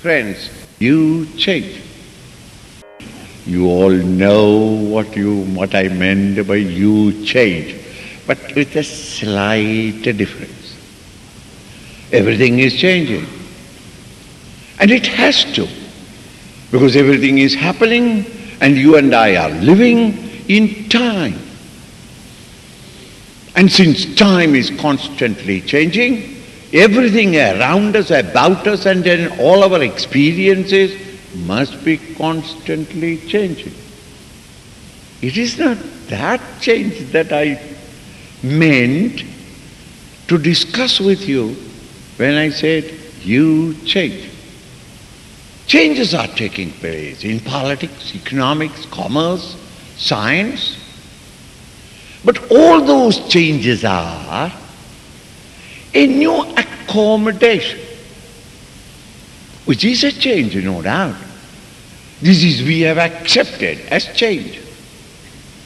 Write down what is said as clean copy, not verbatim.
Friends, you change. You all know what I meant by you change, but with a slight difference. Everything is changing. And it has to, because everything is happening and you and I are living in time. And since time is constantly changing, everything around us, about us, and in all our experiences must be constantly changing. It is not that change that I meant to discuss with you when I said, you change. Changes are taking place in politics, economics, commerce, science. But all those changes are a new accommodation, which is a change, no doubt. This is we have accepted as change.